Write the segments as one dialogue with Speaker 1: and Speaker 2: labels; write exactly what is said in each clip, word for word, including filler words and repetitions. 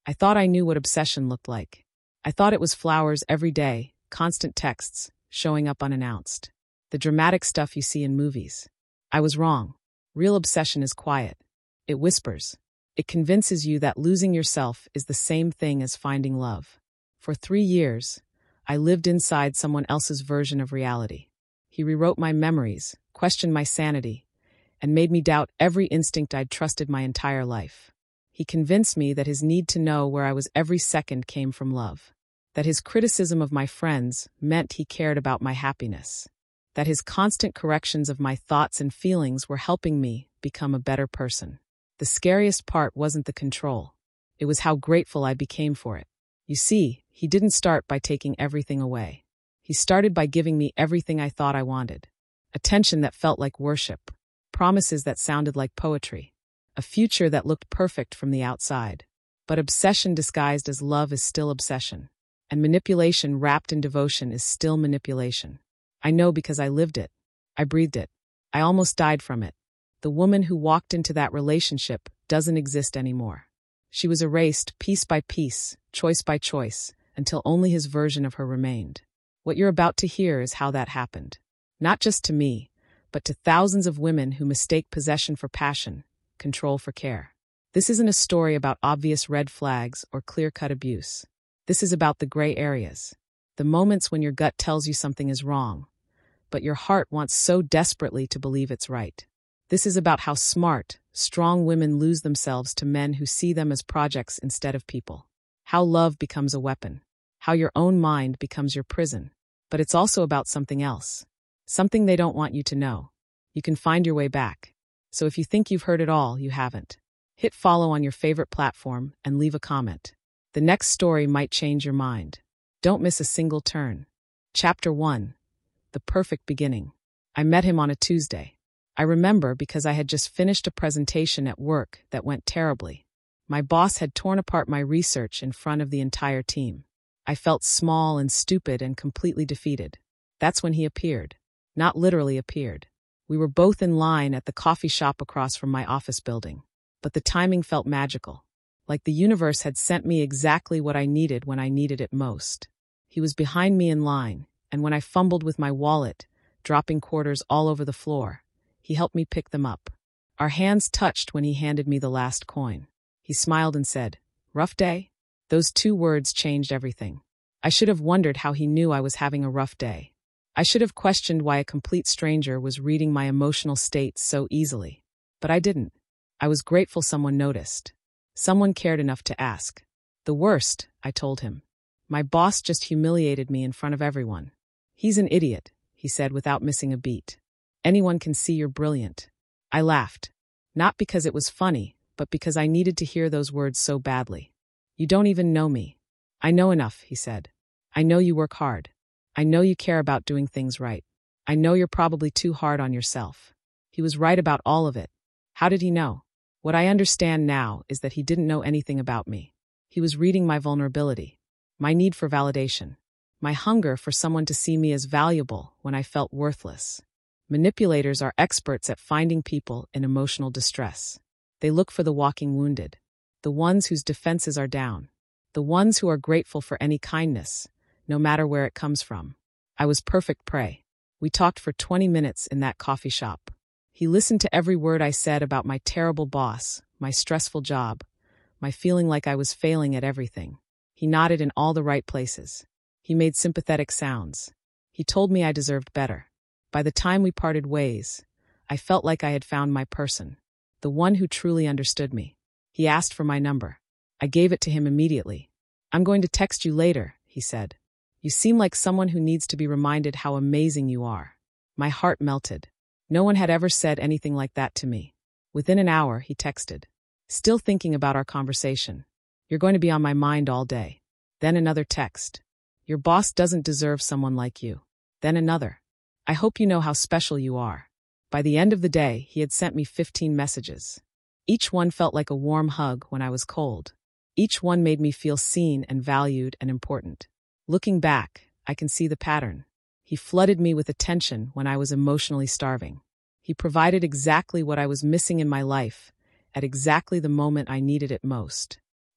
Speaker 1: I thought I knew what obsession looked like. I thought it was flowers every day, constant texts, showing up unannounced. The dramatic stuff you see in movies. I was wrong. Real obsession is quiet. It whispers. It convinces you that losing yourself is the same thing as finding love. For three years, I lived inside someone else's version of reality. He rewrote my memories, questioned my sanity, and made me doubt every instinct I'd trusted my entire life. He convinced me that his need to know where I was every second came from love. That his criticism of my friends meant he cared about my happiness. That his constant corrections of my thoughts and feelings were helping me become a better person. The scariest part wasn't the control. It was how grateful I became for it. You see, he didn't start by taking everything away. He started by giving me everything I thought I wanted. Attention that felt like worship. Promises that sounded like poetry. A future that looked perfect from the outside. But obsession disguised as love is still obsession. And manipulation wrapped in devotion is still manipulation. I know because I lived it. I breathed it. I almost died from it. The woman who walked into that relationship doesn't exist anymore. She was erased piece by piece, choice by choice, until only his version of her remained. What you're about to hear is how that happened. Not just to me, but to thousands of women who mistake possession for passion, control for care. This isn't a story about obvious red flags or clear-cut abuse. This is about the gray areas. The moments when your gut tells you something is wrong, but your heart wants so desperately to believe it's right. This is about how smart, strong women lose themselves to men who see them as projects instead of people. How love becomes a weapon. How your own mind becomes your prison. But it's also about something else. Something they don't want you to know. You can find your way back. So if you think you've heard it all, you haven't. Hit follow on your favorite platform and leave a comment. The next story might change your mind. Don't miss a single turn. Chapter one. The Perfect Beginning. I met him on a Tuesday. I remember because I had just finished a presentation at work that went terribly. My boss had torn apart my research in front of the entire team. I felt small and stupid and completely defeated. That's when he appeared. Not literally appeared. We were both in line at the coffee shop across from my office building. But the timing felt magical. Like the universe had sent me exactly what I needed when I needed it most. He was behind me in line, and when I fumbled with my wallet, dropping quarters all over the floor, he helped me pick them up. Our hands touched when he handed me the last coin. He smiled and said, "Rough day?" Those two words changed everything. I should have wondered how he knew I was having a rough day. I should have questioned why a complete stranger was reading my emotional state so easily. But I didn't. I was grateful someone noticed. Someone cared enough to ask. The worst, I told him. My boss just humiliated me in front of everyone. "He's an idiot," he said without missing a beat. "Anyone can see you're brilliant." I laughed. Not because it was funny, but because I needed to hear those words so badly. "You don't even know me." "I know enough," he said. "I know you work hard. I know you care about doing things right. I know you're probably too hard on yourself." He was right about all of it. How did he know? What I understand now is that he didn't know anything about me. He was reading my vulnerability, my need for validation, my hunger for someone to see me as valuable when I felt worthless. Manipulators are experts at finding people in emotional distress. They look for the walking wounded, the ones whose defenses are down, the ones who are grateful for any kindness, no matter where it comes from. I was perfect prey. We talked for twenty minutes in that coffee shop. He listened to every word I said about my terrible boss, my stressful job, my feeling like I was failing at everything. He nodded in all the right places. He made sympathetic sounds. He told me I deserved better. By the time we parted ways, I felt like I had found my person, the one who truly understood me. He asked for my number. I gave it to him immediately. "I'm going to text you later," he said. "You seem like someone who needs to be reminded how amazing you are." My heart melted. No one had ever said anything like that to me. Within an hour, he texted. "Still thinking about our conversation. You're going to be on my mind all day." Then another text. "Your boss doesn't deserve someone like you." Then another. "I hope you know how special you are." By the end of the day, he had sent me fifteen messages. Each one felt like a warm hug when I was cold. Each one made me feel seen and valued and important. Looking back, I can see the pattern. He flooded me with attention when I was emotionally starving. He provided exactly what I was missing in my life, at exactly the moment I needed it most.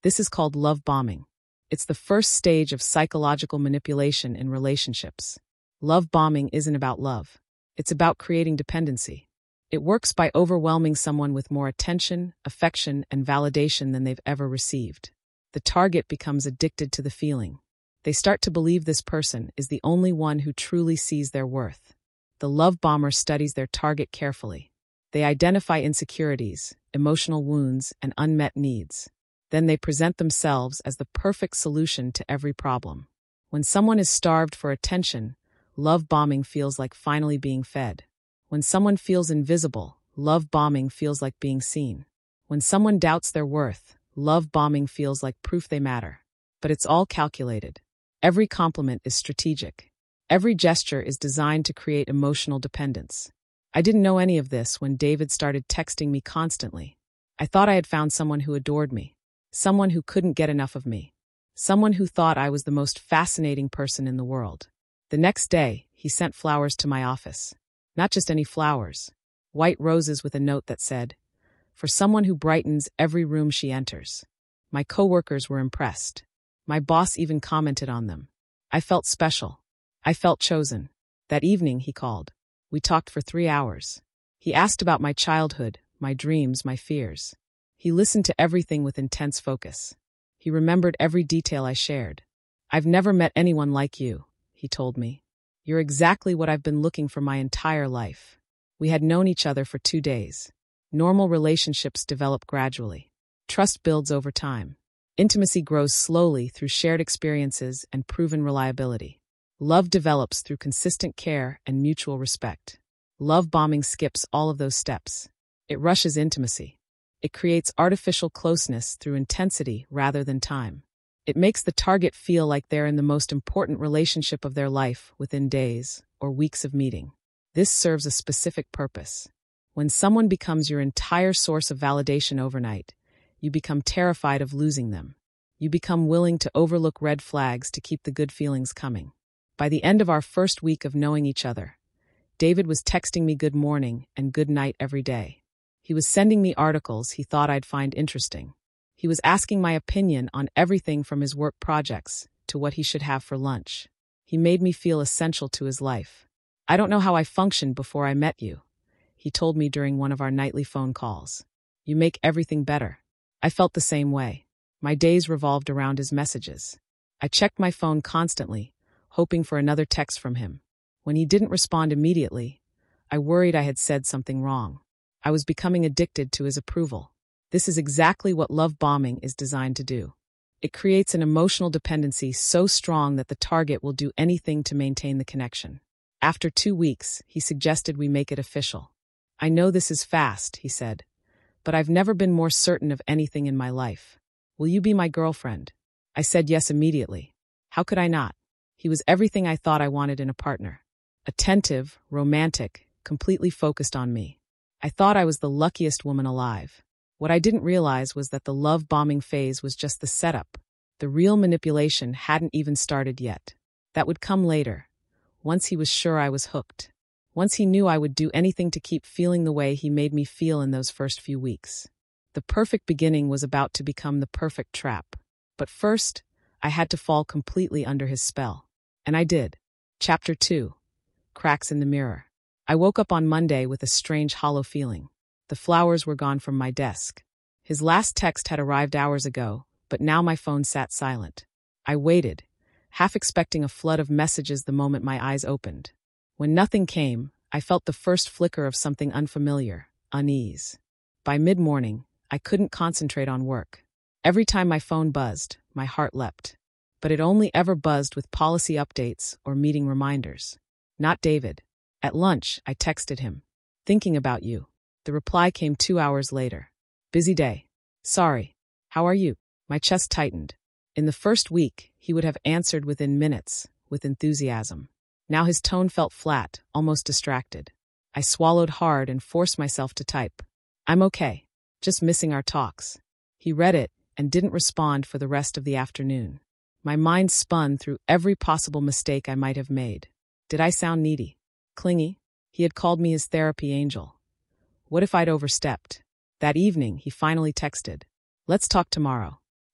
Speaker 1: This is called love bombing. It's the first stage of psychological manipulation in relationships. Love bombing isn't about love. It's about creating dependency. It works by overwhelming someone with more attention, affection, and validation than they've ever received. The target becomes addicted to the feeling. They start to believe this person is the only one who truly sees their worth. The love bomber studies their target carefully. They identify insecurities, emotional wounds, and unmet needs. Then they present themselves as the perfect solution to every problem. When someone is starved for attention, love bombing feels like finally being fed. When someone feels invisible, love bombing feels like being seen. When someone doubts their worth, love bombing feels like proof they matter. But it's all calculated. Every compliment is strategic. Every gesture is designed to create emotional dependence. I didn't know any of this when David started texting me constantly. I thought I had found someone who adored me, someone who couldn't get enough of me, someone who thought I was the most fascinating person in the world. The next day, he sent flowers to my office. Not just any flowers. White roses with a note that said, "For someone who brightens every room she enters." My coworkers were impressed. My boss even commented on them. I felt special. I felt chosen. That evening, he called. We talked for three hours. He asked about my childhood, my dreams, my fears. He listened to everything with intense focus. He remembered every detail I shared. "I've never met anyone like you," he told me. "You're exactly what I've been looking for my entire life." We had known each other for two days. Normal relationships develop gradually. Trust builds over time. Intimacy grows slowly through shared experiences and proven reliability. Love develops through consistent care and mutual respect. Love bombing skips all of those steps. It rushes intimacy. It creates artificial closeness through intensity rather than time. It makes the target feel like they're in the most important relationship of their life within days or weeks of meeting. This serves a specific purpose. When someone becomes your entire source of validation overnight, you become terrified of losing them. You become willing to overlook red flags to keep the good feelings coming. By the end of our first week of knowing each other, David was texting me good morning and good night every day. He was sending me articles he thought I'd find interesting. He was asking my opinion on everything from his work projects to what he should have for lunch. He made me feel essential to his life. "I don't know how I functioned before I met you," he told me during one of our nightly phone calls. "You make everything better." I felt the same way. My days revolved around his messages. I checked my phone constantly, hoping for another text from him. When he didn't respond immediately, I worried I had said something wrong. I was becoming addicted to his approval. This is exactly what love bombing is designed to do. It creates an emotional dependency so strong that the target will do anything to maintain the connection. After two weeks, he suggested we make it official. "I know this is fast," he said, "but I've never been more certain of anything in my life. Will you be my girlfriend?" I said yes immediately. How could I not? He was everything I thought I wanted in a partner. Attentive, romantic, completely focused on me. I thought I was the luckiest woman alive. What I didn't realize was that the love bombing phase was just the setup. The real manipulation hadn't even started yet. That would come later, once he was sure I was hooked. Once he knew I would do anything to keep feeling the way he made me feel in those first few weeks. The perfect beginning was about to become the perfect trap. But first, I had to fall completely under his spell. And I did. Chapter two. Cracks in the Mirror. I woke up on Monday with a strange hollow feeling. The flowers were gone from my desk. His last text had arrived hours ago, but now my phone sat silent. I waited, half expecting a flood of messages the moment my eyes opened. When nothing came, I felt the first flicker of something unfamiliar, unease. By mid-morning, I couldn't concentrate on work. Every time my phone buzzed, my heart leapt. But it only ever buzzed with policy updates or meeting reminders. Not David. At lunch, I texted him. "Thinking about you." The reply came two hours later. "Busy day. Sorry. How are you?" My chest tightened. In the first week, he would have answered within minutes, with enthusiasm. Now his tone felt flat, almost distracted. I swallowed hard and forced myself to type. "I'm okay. Just missing our talks." He read it and didn't respond for the rest of the afternoon. My mind spun through every possible mistake I might have made. Did I sound needy? Clingy? He had called me his therapy angel. What if I'd overstepped? That evening, he finally texted, "Let's talk tomorrow."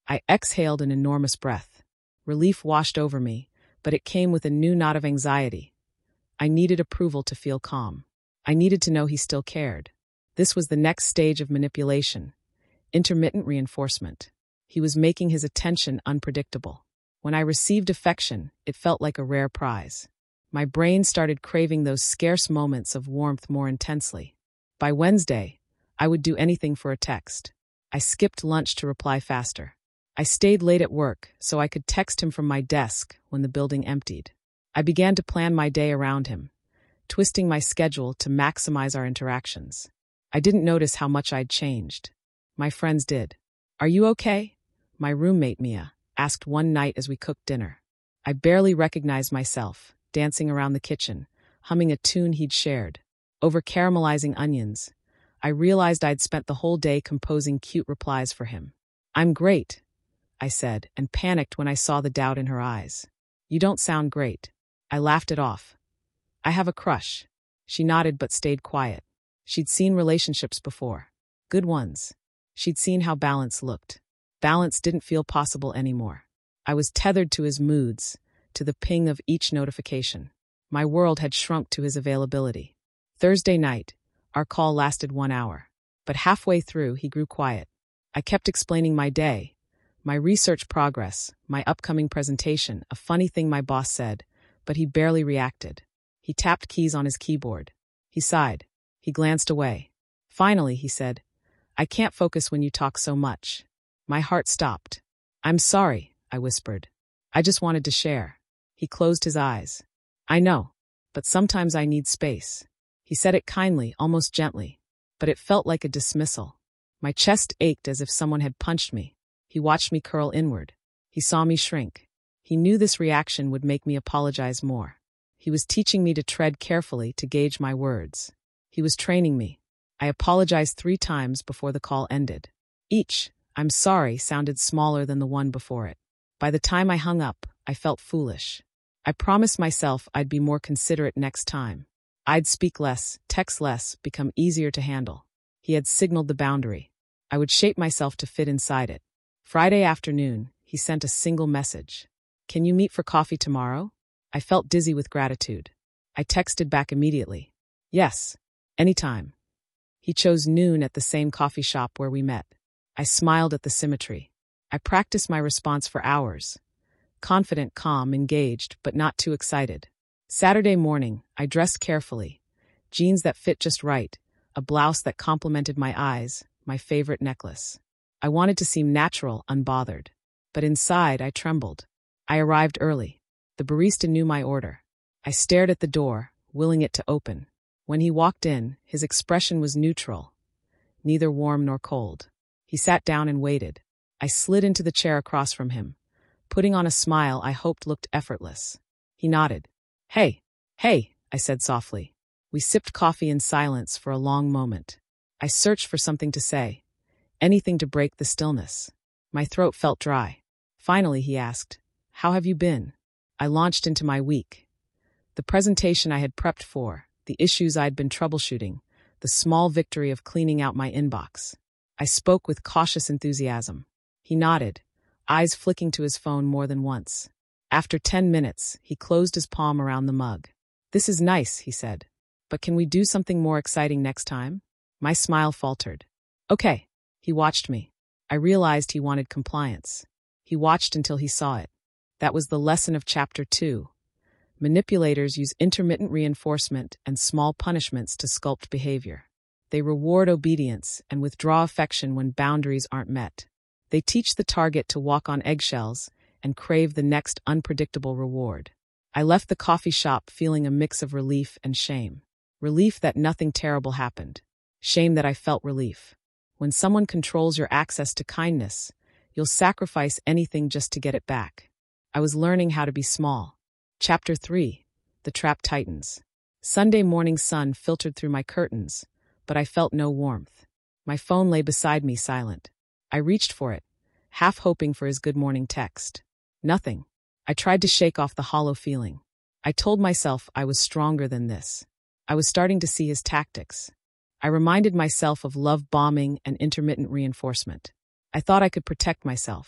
Speaker 1: I exhaled an enormous breath. Relief washed over me, but it came with a new knot of anxiety. I needed approval to feel calm. I needed to know he still cared. This was the next stage of manipulation. Intermittent reinforcement. He was making his attention unpredictable. When I received affection, it felt like a rare prize. My brain started craving those scarce moments of warmth more intensely. By Wednesday, I would do anything for a text. I skipped lunch to reply faster. I stayed late at work so I could text him from my desk when the building emptied. I began to plan my day around him, twisting my schedule to maximize our interactions. I didn't notice how much I'd changed. My friends did. "Are you okay?" My roommate, Mia, asked one night as we cooked dinner. I barely recognized myself, dancing around the kitchen, humming a tune he'd shared. Over caramelizing onions, I realized I'd spent the whole day composing cute replies for him. "I'm great," I said, and panicked when I saw the doubt in her eyes. "You don't sound great." I laughed it off. "I have a crush." She nodded but stayed quiet. She'd seen relationships before. Good ones. She'd seen how balance looked. Balance didn't feel possible anymore. I was tethered to his moods, to the ping of each notification. My world had shrunk to his availability. Thursday night, our call lasted one hour. But halfway through, he grew quiet. I kept explaining my day, my research progress, my upcoming presentation, a funny thing my boss said, but he barely reacted. He tapped keys on his keyboard. He sighed. He glanced away. Finally, he said, "I can't focus when you talk so much." My heart stopped. "I'm sorry," I whispered. "I just wanted to share." He closed his eyes. "I know, but sometimes I need space." He said it kindly, almost gently, but it felt like a dismissal. My chest ached as if someone had punched me. He watched me curl inward. He saw me shrink. He knew this reaction would make me apologize more. He was teaching me to tread carefully to gauge my words. He was training me. I apologized three times before the call ended. Each "I'm sorry" sounded smaller than the one before it. By the time I hung up, I felt foolish. I promised myself I'd be more considerate next time. I'd speak less, text less, become easier to handle. He had signaled the boundary. I would shape myself to fit inside it. Friday afternoon, he sent a single message. "Can you meet for coffee tomorrow?" I felt dizzy with gratitude. I texted back immediately. "Yes, anytime." He chose noon at the same coffee shop where we met. I smiled at the symmetry. I practiced my response for hours. Confident, calm, engaged, but not too excited. Saturday morning, I dressed carefully. Jeans that fit just right, a blouse that complemented my eyes, my favorite necklace. I wanted to seem natural, unbothered. But inside, I trembled. I arrived early. The barista knew my order. I stared at the door, willing it to open. When he walked in, his expression was neutral, neither warm nor cold. He sat down and waited. I slid into the chair across from him, putting on a smile I hoped looked effortless. He nodded. "Hey, hey," I said softly. We sipped coffee in silence for a long moment. I searched for something to say, anything to break the stillness. My throat felt dry. Finally, he asked, "How have you been?" I launched into my week. The presentation I had prepped for, the issues I'd been troubleshooting, the small victory of cleaning out my inbox. I spoke with cautious enthusiasm. He nodded, eyes flicking to his phone more than once. After ten minutes, he closed his palm around the mug. "This is nice," he said. "But can we do something more exciting next time?" My smile faltered. "Okay." He watched me. I realized he wanted compliance. He watched until he saw it. That was the lesson of chapter two. Manipulators use intermittent reinforcement and small punishments to sculpt behavior. They reward obedience and withdraw affection when boundaries aren't met. They teach the target to walk on eggshells and crave the next unpredictable reward. I left the coffee shop feeling a mix of relief and shame. Relief that nothing terrible happened. Shame that I felt relief. When someone controls your access to kindness, you'll sacrifice anything just to get it back. I was learning how to be small. Chapter three. The Trap Tightens. Sunday morning sun filtered through my curtains, but I felt no warmth. My phone lay beside me silent. I reached for it, half hoping for his good morning text. Nothing. I tried to shake off the hollow feeling. I told myself I was stronger than this. I was starting to see his tactics. I reminded myself of love bombing and intermittent reinforcement. I thought I could protect myself.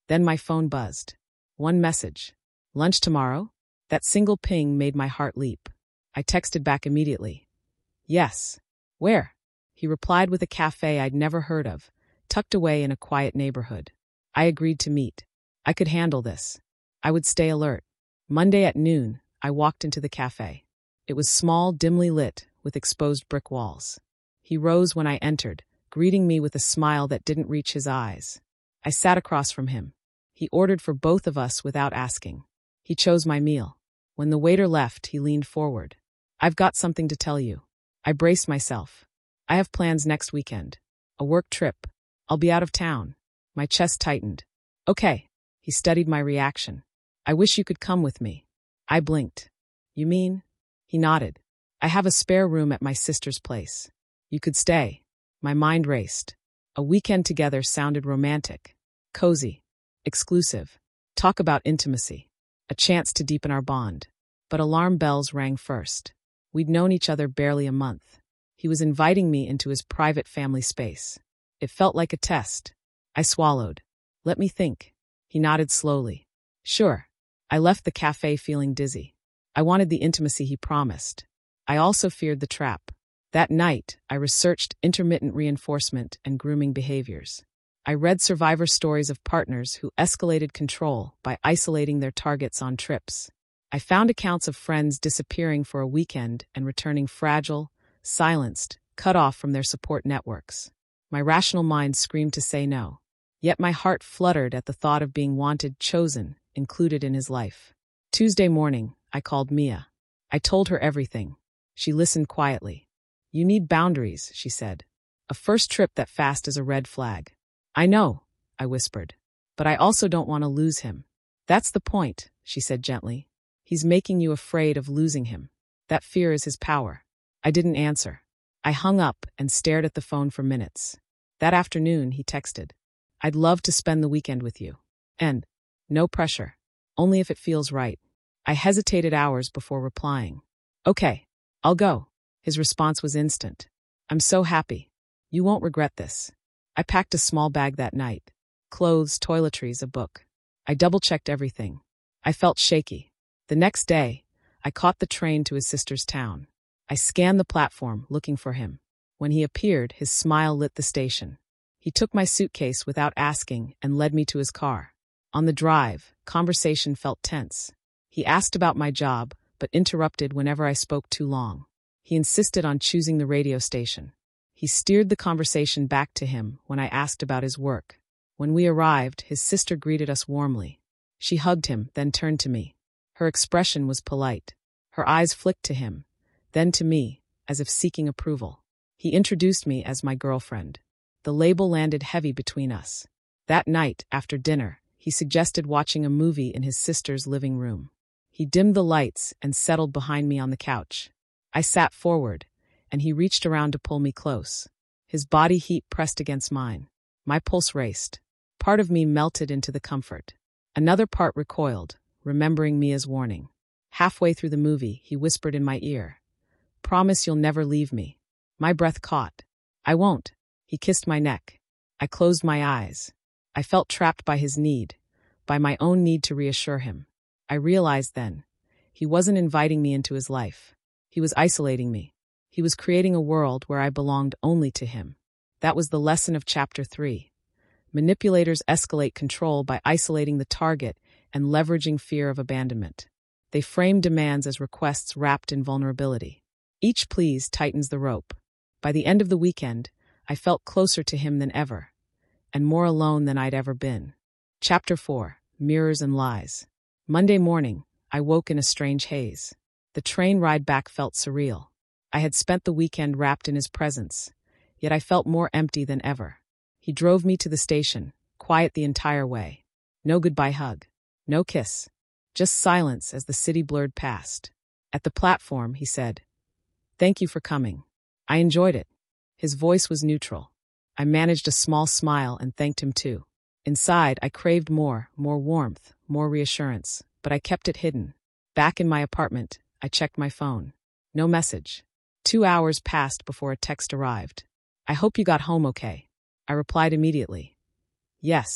Speaker 1: Then my phone buzzed. One message. Lunch tomorrow? That single ping made my heart leap. I texted back immediately. Yes. Where? He replied with a cafe I'd never heard of, tucked away in a quiet neighborhood. I agreed to meet. I could handle this. I would stay alert. Monday at noon, I walked into the cafe. It was small, dimly lit, with exposed brick walls. He rose when I entered, greeting me with a smile that didn't reach his eyes. I sat across from him. He ordered for both of us without asking. He chose my meal. When the waiter left, he leaned forward. I've got something to tell you. I braced myself. I have plans next weekend. A work trip. I'll be out of town. My chest tightened. Okay. He studied my reaction. I wish you could come with me. I blinked. You mean? He nodded. I have a spare room at my sister's place. You could stay. My mind raced. A weekend together sounded romantic. Cozy. Exclusive. Talk about intimacy. A chance to deepen our bond. But alarm bells rang first. We'd known each other barely a month. He was inviting me into his private family space. It felt like a test. I swallowed. Let me think. He nodded slowly. Sure. I left the cafe feeling dizzy. I wanted the intimacy he promised. I also feared the trap. That night, I researched intermittent reinforcement and grooming behaviors. I read survivor stories of partners who escalated control by isolating their targets on trips. I found accounts of friends disappearing for a weekend and returning fragile, silenced, cut off from their support networks. My rational mind screamed to say no. Yet my heart fluttered at the thought of being wanted, chosen, included in his life. Tuesday morning, I called Mia. I told her everything. She listened quietly. You need boundaries, she said. A first trip that fast is a red flag. I know, I whispered. But I also don't want to lose him. That's the point, she said gently. He's making you afraid of losing him. That fear is his power. I didn't answer. I hung up and stared at the phone for minutes. That afternoon, he texted. I'd love to spend the weekend with you. And, no pressure. Only if it feels right. I hesitated hours before replying. Okay, I'll go. His response was instant. I'm so happy. You won't regret this. I packed a small bag that night. Clothes, toiletries, a book. I double-checked everything. I felt shaky. The next day, I caught the train to his sister's town. I scanned the platform, looking for him. When he appeared, his smile lit the station. He took my suitcase without asking and led me to his car. On the drive, conversation felt tense. He asked about my job, but interrupted whenever I spoke too long. He insisted on choosing the radio station. He steered the conversation back to him when I asked about his work. When we arrived, his sister greeted us warmly. She hugged him, then turned to me. Her expression was polite. Her eyes flicked to him, then to me, as if seeking approval. He introduced me as my girlfriend. The label landed heavy between us. That night, after dinner, he suggested watching a movie in his sister's living room. He dimmed the lights and settled behind me on the couch. I sat forward, and he reached around to pull me close. His body heat pressed against mine. My pulse raced. Part of me melted into the comfort. Another part recoiled, remembering Mia's warning. Halfway through the movie, he whispered in my ear, "Promise you'll never leave me." My breath caught. "I won't." He kissed my neck. I closed my eyes. I felt trapped by his need, by my own need to reassure him. I realized then, he wasn't inviting me into his life. He was isolating me. He was creating a world where I belonged only to him. That was the lesson of chapter three. Manipulators escalate control by isolating the target and leveraging fear of abandonment. They frame demands as requests wrapped in vulnerability. Each please tightens the rope. By the end of the weekend, I felt closer to him than ever, and more alone than I'd ever been. Chapter four. Mirrors and Lies. Monday morning, I woke in a strange haze. The train ride back felt surreal. I had spent the weekend wrapped in his presence, yet I felt more empty than ever. He drove me to the station, quiet the entire way. No goodbye hug. No kiss. Just silence as the city blurred past. At the platform, he said, "Thank you for coming. I enjoyed it." His voice was neutral. I managed a small smile and thanked him too. Inside, I craved more, more warmth, more reassurance, but I kept it hidden. Back in my apartment, I checked my phone. No message. Two hours passed before a text arrived. "I hope you got home okay." I replied immediately. "Yes."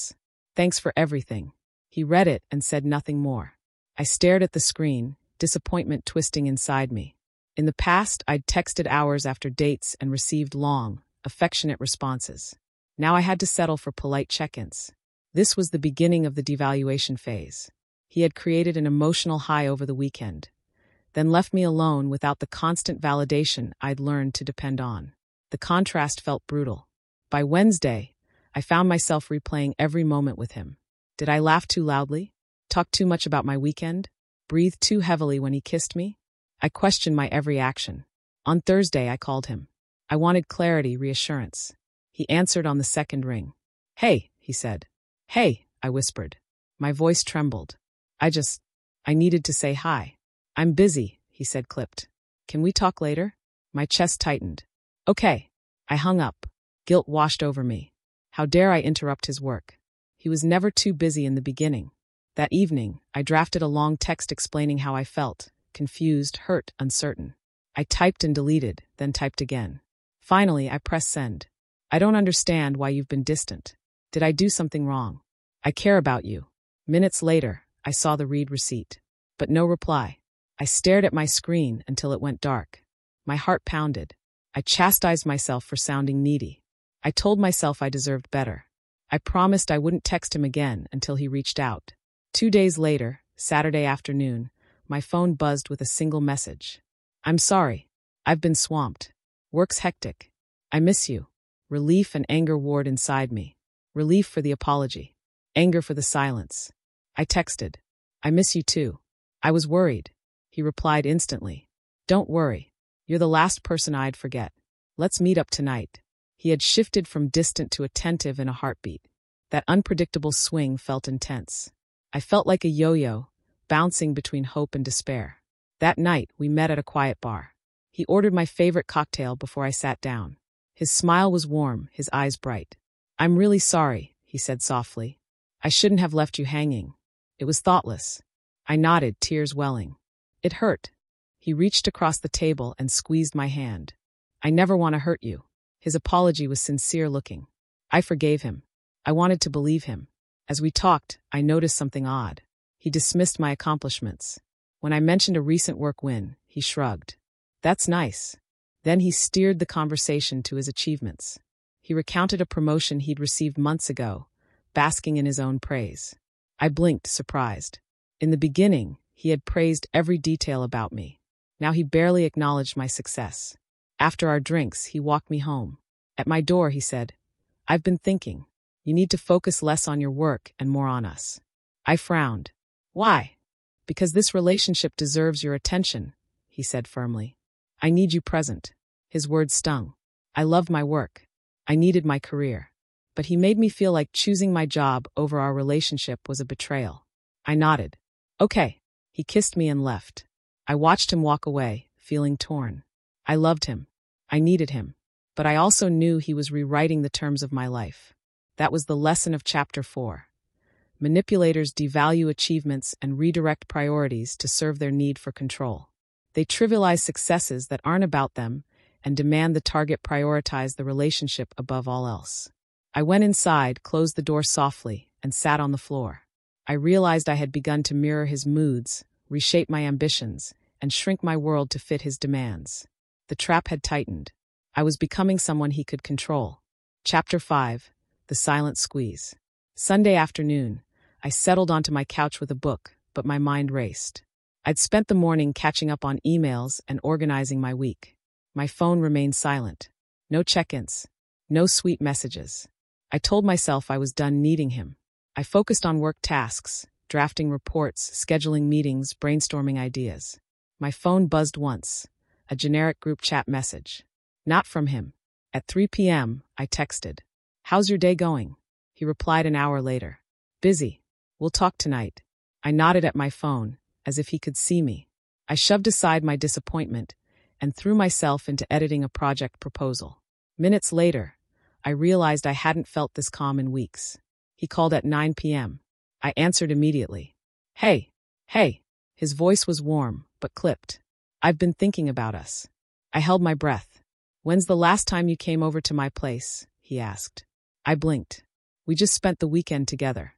Speaker 1: Thanks for everything. He read it and said nothing more. I stared at the screen, disappointment twisting inside me. In the past, I'd texted hours after dates and received long, affectionate responses. Now I had to settle for polite check-ins. This was the beginning of the devaluation phase. He had created an emotional high over the weekend, then left me alone without the constant validation I'd learned to depend on. The contrast felt brutal. By Wednesday, I found myself replaying every moment with him. Did I laugh too loudly? Talk too much about my weekend? Breathe too heavily when he kissed me? I questioned my every action. On Thursday, I called him. I wanted clarity, reassurance. He answered on the second ring. Hey, he said. Hey, I whispered. My voice trembled. I just, I needed to say hi. I'm busy, he said clipped. Can we talk later? My chest tightened. Okay. I hung up. Guilt washed over me. How dare I interrupt his work? He was never too busy in the beginning. That evening, I drafted a long text explaining how I felt, confused, hurt, uncertain. I typed and deleted, then typed again. Finally, I pressed send. I don't understand why you've been distant. Did I do something wrong? I care about you. Minutes later, I saw the read receipt. But no reply. I stared at my screen until it went dark. My heart pounded. I chastised myself for sounding needy. I told myself I deserved better. I promised I wouldn't text him again until he reached out. Two days later, Saturday afternoon, my phone buzzed with a single message. I'm sorry. I've been swamped. Work's hectic. I miss you. Relief and anger warred inside me. Relief for the apology. Anger for the silence. I texted. I miss you too. I was worried. He replied instantly. Don't worry. You're the last person I'd forget. Let's meet up tonight. He had shifted from distant to attentive in a heartbeat. That unpredictable swing felt intense. I felt like a yo-yo, bouncing between hope and despair. That night, we met at a quiet bar. He ordered my favorite cocktail before I sat down. His smile was warm, his eyes bright. I'm really sorry, he said softly. I shouldn't have left you hanging. It was thoughtless. I nodded, tears welling. It hurt. He reached across the table and squeezed my hand. I never want to hurt you. His apology was sincere looking. I forgave him. I wanted to believe him. As we talked, I noticed something odd. He dismissed my accomplishments. When I mentioned a recent work win, he shrugged. That's nice. Then he steered the conversation to his achievements. He recounted a promotion he'd received months ago, basking in his own praise. I blinked, surprised. In the beginning, he had praised every detail about me. Now he barely acknowledged my success. After our drinks, he walked me home. At my door, he said, I've been thinking. You need to focus less on your work and more on us. I frowned. Why? Because this relationship deserves your attention, he said firmly. I need you present. His words stung. I loved my work. I needed my career. But he made me feel like choosing my job over our relationship was a betrayal. I nodded. Okay. He kissed me and left. I watched him walk away, feeling torn. I loved him. I needed him. But I also knew he was rewriting the terms of my life. That was the lesson of chapter four. Manipulators devalue achievements and redirect priorities to serve their need for control. They trivialize successes that aren't about them and demand the target prioritize the relationship above all else. I went inside, closed the door softly, and sat on the floor. I realized I had begun to mirror his moods, reshape my ambitions, and shrink my world to fit his demands. The trap had tightened. I was becoming someone he could control. Chapter five. The Silent Squeeze. Sunday afternoon, I settled onto my couch with a book, but my mind raced. I'd spent the morning catching up on emails and organizing my week. My phone remained silent. No check-ins. No sweet messages. I told myself I was done needing him. I focused on work tasks, drafting reports, scheduling meetings, brainstorming ideas. My phone buzzed once, a generic group chat message. Not from him. At three p.m., I texted. How's your day going? He replied an hour later. Busy. We'll talk tonight. I nodded at my phone, as if he could see me. I shoved aside my disappointment and threw myself into editing a project proposal. Minutes later, I realized I hadn't felt this calm in weeks. He called at nine p.m. I answered immediately. Hey, hey. His voice was warm, but clipped. I've been thinking about us. I held my breath. When's the last time you came over to my place? He asked. I blinked. We just spent the weekend together.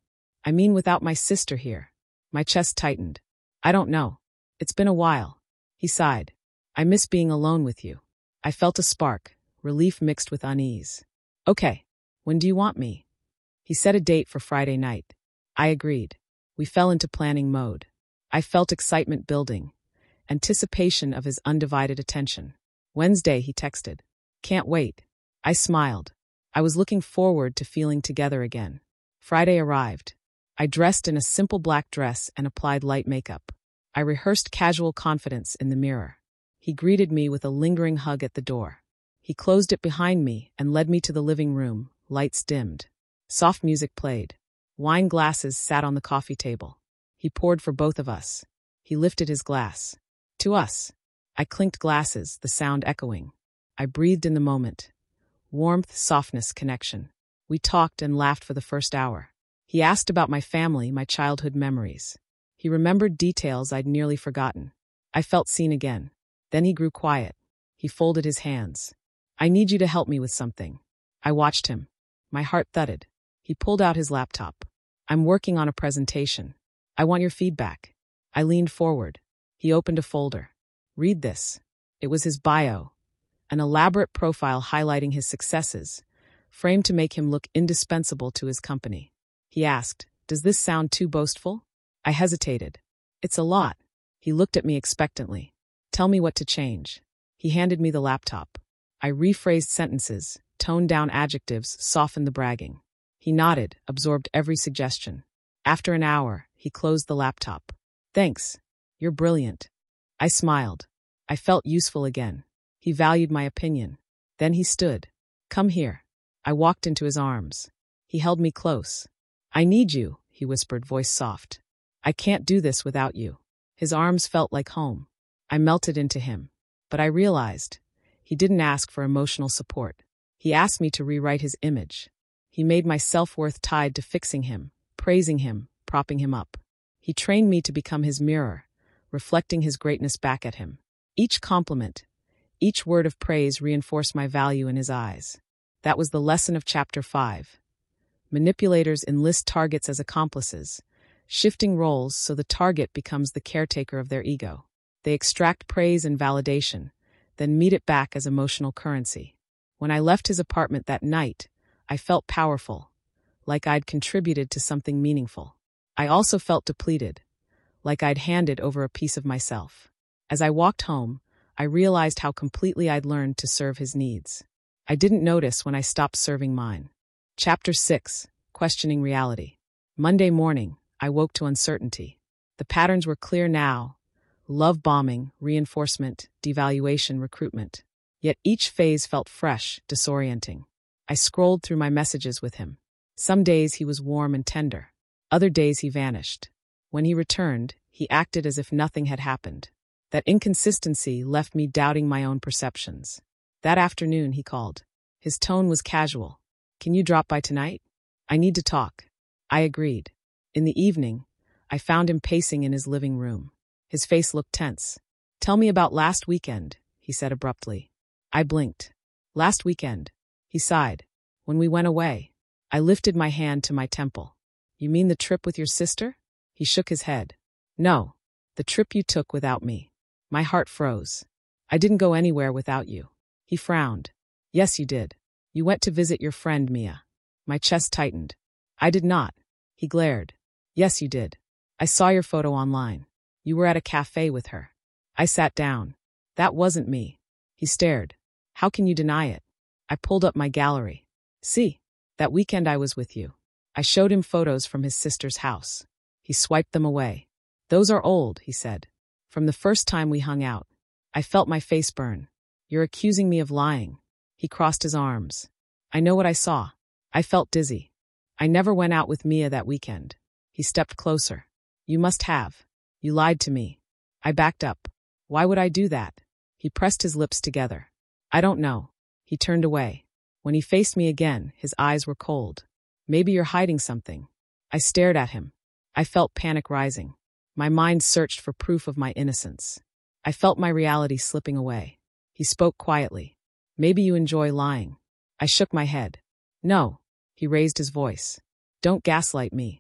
Speaker 1: I mean without my sister here. My chest tightened. I don't know. It's been a while. He sighed. I miss being alone with you. I felt a spark, relief mixed with unease. Okay, when do you want me? He set a date for Friday night. I agreed. We fell into planning mode. I felt excitement building, anticipation of his undivided attention. Wednesday, he texted. Can't wait. I smiled. I was looking forward to feeling together again. Friday arrived. I dressed in a simple black dress and applied light makeup. I rehearsed casual confidence in the mirror. He greeted me with a lingering hug at the door. He closed it behind me and led me to the living room, lights dimmed. Soft music played. Wine glasses sat on the coffee table. He poured for both of us. He lifted his glass. To us. I clinked glasses, the sound echoing. I breathed in the moment. Warmth, softness, connection. We talked and laughed for the first hour. He asked about my family, my childhood memories. He remembered details I'd nearly forgotten. I felt seen again. Then he grew quiet. He folded his hands. I need you to help me with something. I watched him. My heart thudded. He pulled out his laptop. I'm working on a presentation. I want your feedback. I leaned forward. He opened a folder. Read this. It was his bio. An elaborate profile highlighting his successes, framed to make him look indispensable to his company. He asked, Does this sound too boastful? I hesitated. It's a lot. He looked at me expectantly. Tell me what to change. He handed me the laptop. I rephrased sentences, toned down adjectives, softened the bragging. He nodded, absorbed every suggestion. After an hour, he closed the laptop. Thanks. You're brilliant. I smiled. I felt useful again. He valued my opinion. Then he stood. Come here. I walked into his arms. He held me close. I need you, he whispered, voice soft. I can't do this without you. His arms felt like home. I melted into him. But I realized he didn't ask for emotional support. He asked me to rewrite his image. He made my self-worth tied to fixing him, praising him, propping him up. He trained me to become his mirror, reflecting his greatness back at him. Each compliment, each word of praise reinforced my value in his eyes. That was the lesson of chapter five. Manipulators enlist targets as accomplices, shifting roles so the target becomes the caretaker of their ego. They extract praise and validation, then meet it back as emotional currency. When I left his apartment that night, I felt powerful, like I'd contributed to something meaningful. I also felt depleted, like I'd handed over a piece of myself. As I walked home, I realized how completely I'd learned to serve his needs. I didn't notice when I stopped serving mine. Chapter six. Questioning Reality. Monday morning, I woke to uncertainty. The patterns were clear now. Love bombing, reinforcement, devaluation, recruitment. Yet each phase felt fresh, disorienting. I scrolled through my messages with him. Some days he was warm and tender. Other days he vanished. When he returned, he acted as if nothing had happened. That inconsistency left me doubting my own perceptions. That afternoon he called. His tone was casual. Can you drop by tonight? I need to talk. I agreed. In the evening, I found him pacing in his living room. His face looked tense. Tell me about last weekend, he said abruptly. I blinked. Last weekend. He sighed. When we went away. I lifted my hand to my temple. You mean the trip with your sister? He shook his head. No, the trip you took without me. My heart froze. I didn't go anywhere without you. He frowned. Yes, you did. You went to visit your friend, Mia. My chest tightened. I did not. He glared. Yes, you did. I saw your photo online. You were at a cafe with her. I sat down. That wasn't me. He stared. How can you deny it? I pulled up my gallery. See, that weekend I was with you. I showed him photos from his sister's house. He swiped them away. Those are old, he said. From the first time we hung out. I felt my face burn. You're accusing me of lying. He crossed his arms. I know what I saw. I felt dizzy. I never went out with Mia that weekend. He stepped closer. You must have. You lied to me. I backed up. Why would I do that? He pressed his lips together. I don't know. He turned away. When he faced me again, his eyes were cold. Maybe you're hiding something. I stared at him. I felt panic rising. My mind searched for proof of my innocence. I felt my reality slipping away. He spoke quietly. Maybe you enjoy lying. I shook my head. No. He raised his voice. Don't gaslight me.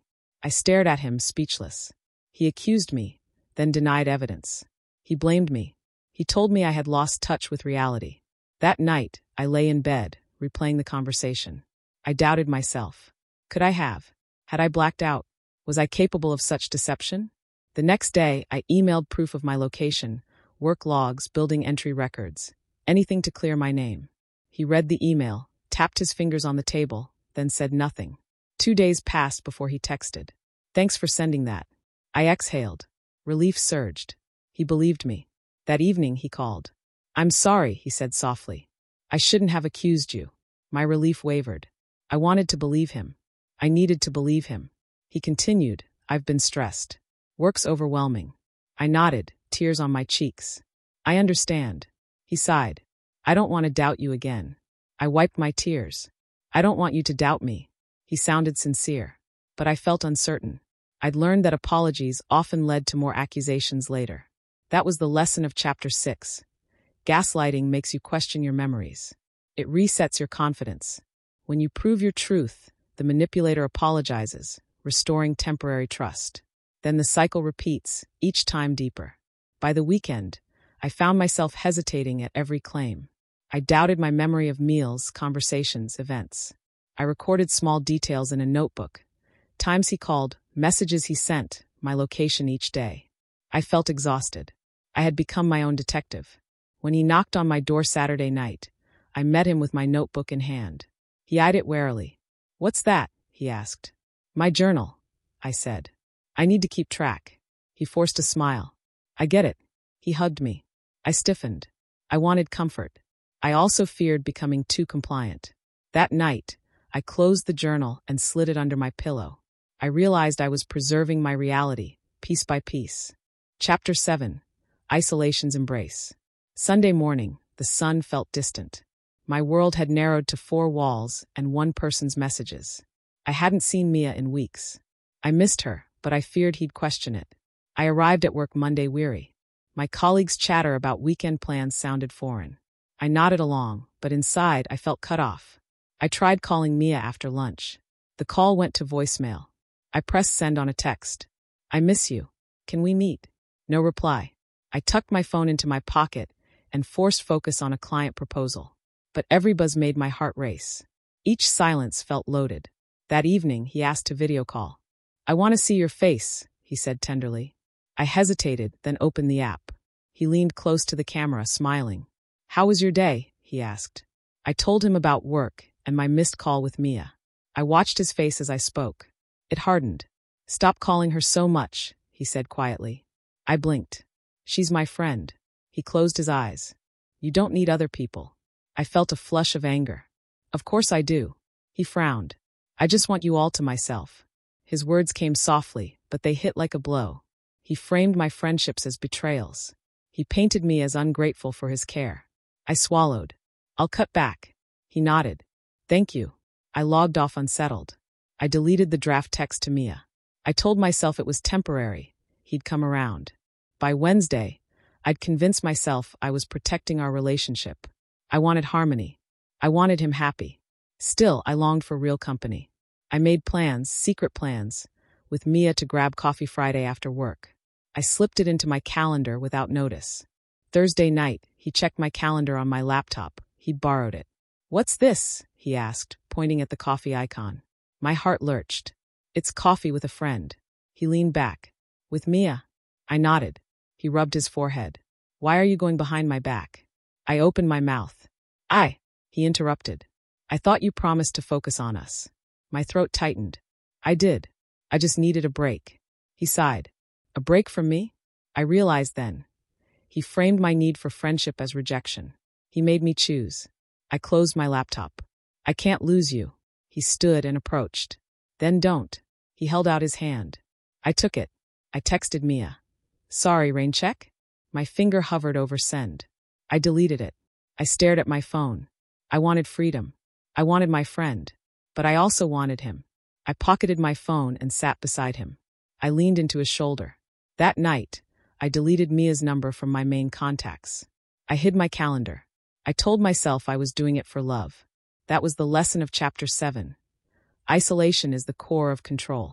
Speaker 1: I stared at him, speechless. He accused me, then denied evidence. He blamed me. He told me I had lost touch with reality. That night, I lay in bed, replaying the conversation. I doubted myself. Could I have? Had I blacked out? Was I capable of such deception? The next day, I emailed proof of my location, work logs, building entry records, anything to clear my name. He read the email, tapped his fingers on the table, then said nothing. Two days passed before he texted. Thanks for sending that. I exhaled. Relief surged. He believed me. That evening, he called. I'm sorry, he said softly. I shouldn't have accused you. My relief wavered. I wanted to believe him. I needed to believe him. He continued, I've been stressed. Work's overwhelming. I nodded, tears on my cheeks. I understand. He sighed. I don't want to doubt you again. I wiped my tears. I don't want you to doubt me. He sounded sincere. But I felt uncertain. I'd learned that apologies often led to more accusations later. That was the lesson of chapter six. Gaslighting makes you question your memories. It resets your confidence. When you prove your truth, the manipulator apologizes, restoring temporary trust. Then the cycle repeats, each time deeper. By the weekend, I found myself hesitating at every claim. I doubted my memory of meals, conversations, events. I recorded small details in a notebook. Times he called, messages he sent, my location each day. I felt exhausted. I had become my own detective. When he knocked on my door Saturday night, I met him with my notebook in hand. He eyed it warily. What's that? He asked. My journal, I said. I need to keep track. He forced a smile. I get it. He hugged me. I stiffened. I wanted comfort. I also feared becoming too compliant. That night, I closed the journal and slid it under my pillow. I realized I was preserving my reality, piece by piece. Chapter seven. Isolation's Embrace. Sunday morning, the sun felt distant. My world had narrowed to four walls and one person's messages. I hadn't seen Mia in weeks. I missed her, but I feared he'd question it. I arrived at work Monday weary. My colleagues' chatter about weekend plans sounded foreign. I nodded along, but inside I felt cut off. I tried calling Mia after lunch. The call went to voicemail. I pressed send on a text. I miss you. Can we meet? No reply. I tucked my phone into my pocket and forced focus on a client proposal. But every buzz made my heart race. Each silence felt loaded. That evening, he asked to video call. I want to see your face, he said tenderly. I hesitated, then opened the app. He leaned close to the camera, smiling. How was your day? He asked. I told him about work and my missed call with Mia. I watched his face as I spoke. It hardened. Stop calling her so much, he said quietly. I blinked. She's my friend. He closed his eyes. You don't need other people. I felt a flush of anger. Of course I do. He frowned. I just want you all to myself. His words came softly, but they hit like a blow. He framed my friendships as betrayals. He painted me as ungrateful for his care. I swallowed. I'll cut back. He nodded. Thank you. I logged off unsettled. I deleted the draft text to Mia. I told myself it was temporary. He'd come around. By Wednesday, I'd convinced myself I was protecting our relationship. I wanted harmony. I wanted him happy. Still, I longed for real company. I made plans, secret plans, with Mia to grab coffee Friday after work. I slipped it into my calendar without notice. Thursday night, he checked my calendar on my laptop. He'd borrowed it. What's this? He asked, pointing at the coffee icon. My heart lurched. It's coffee with a friend. He leaned back. With Mia? I nodded. He rubbed his forehead. Why are you going behind my back? I opened my mouth. I. He interrupted. I thought you promised to focus on us. My throat tightened. I did. I just needed a break. He sighed. A break from me? I realized then. He framed my need for friendship as rejection. He made me choose. I closed my laptop. I can't lose you. He stood and approached. Then don't. He held out his hand. I took it. I texted Mia. Sorry, rain check? My finger hovered over send. I deleted it. I stared at my phone. I wanted freedom. I wanted my friend. But I also wanted him. I pocketed my phone and sat beside him. I leaned into his shoulder. That night, I deleted Mia's number from my main contacts. I hid my calendar. I told myself I was doing it for love. That was the lesson of chapter seven. Isolation is the core of control.